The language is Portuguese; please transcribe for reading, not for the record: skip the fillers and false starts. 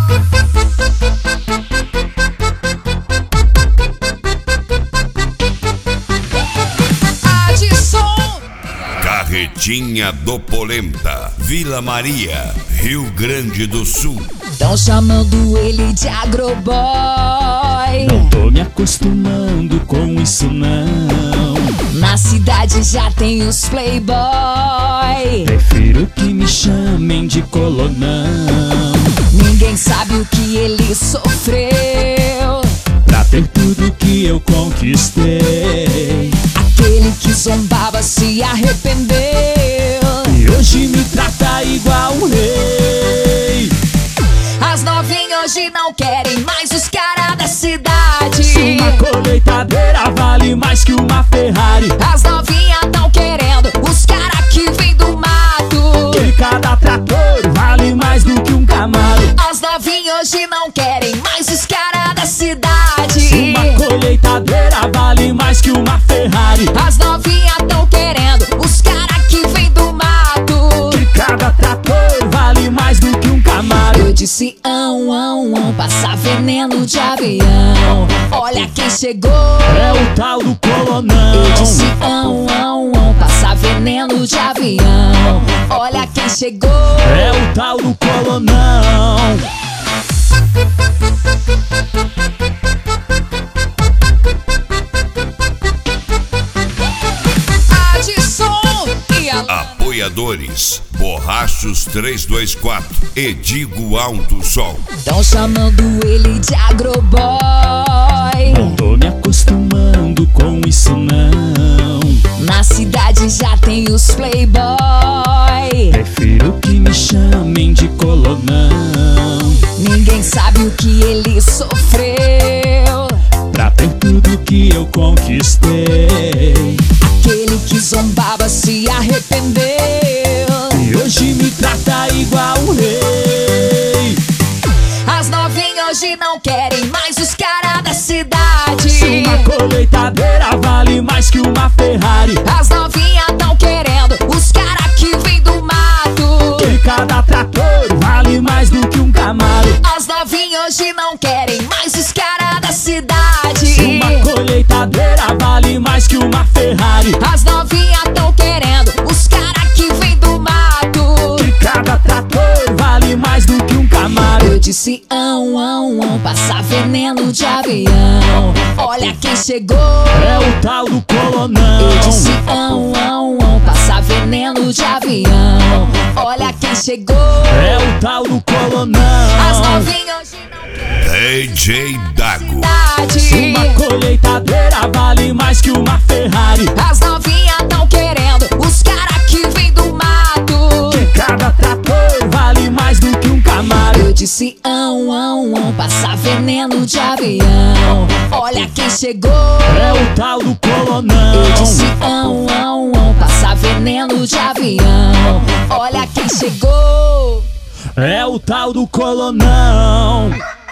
Carretinha do Polenta, Vila Maria, Rio Grande do Sul. Tão chamando ele de agroboy. Não tô me acostumando com isso não. Na cidade já tem os playboy. Prefiro que me chamem de colonão. Ninguém sabe o que ele sofreu Pra ter tudo que eu conquistei. Aquele que zombava se arrependeu E hoje me trata igual um rei. As novinhas hoje não querem mais os caras da cidade. Uma colheitadeira vale mais que uma Ferrari. As novinhas tão querendo os caras que vem do mato. Que cada trator vale mais do que um Camaro. As novinhas hoje não querem mais os caras da cidade. Uma colheitadeira vale mais que uma Ferrari. As novinhas tão querendo os caras que vem do mato. Que cada trator vale mais do que um Camaro. Eu disse passar veneno de avião. Olha quem chegou, é o tal do colonão. Eu disse passar veneno de avião. Olha quem chegou, é o tal do colonão. Apoiadores, Borrachos 324, Edigo Alto Sol. Tão chamando ele de agroboy. Não tô me acostumando com isso não. Na cidade já tem os playboy. Prefiro que me chamem de colonão. Ninguém sabe o que ele sofreu Pra ter tudo que eu conquistei. Aquele que zombava se arrependeu E hoje me trata igual um rei. As novinhas hoje não querem mais os caras da cidade. Uma colheitadeira vale mais que uma Ferrari. As novinhas tão querendo os caras que vem do mato. Que cada trator vale mais do que um Camaro. As novinhas hoje não querem mais os caras da cidade. Uma colheitadeira vale mais que uma Ferrari. As novinhas tão querendo os caras que vem do mato. Que cada trator vale mais do que um Camaro. Eu disse passar veneno de avião. Olha quem chegou, é o tal do colonão. Eu disse passar veneno de avião. Olha quem chegou, é o tal do colonão. As novinhas hoje não DJ Dago. Uma colheitadeira vale mais que uma Ferrari. As novinhas tão querendo os caras que vem do mato. Que cada trator vale mais do que um Camaro. Eu disse passar veneno de avião. Olha quem chegou, é o tal do colonão. Eu disse passar veneno de avião. Olha quem chegou, é o tal do colonão.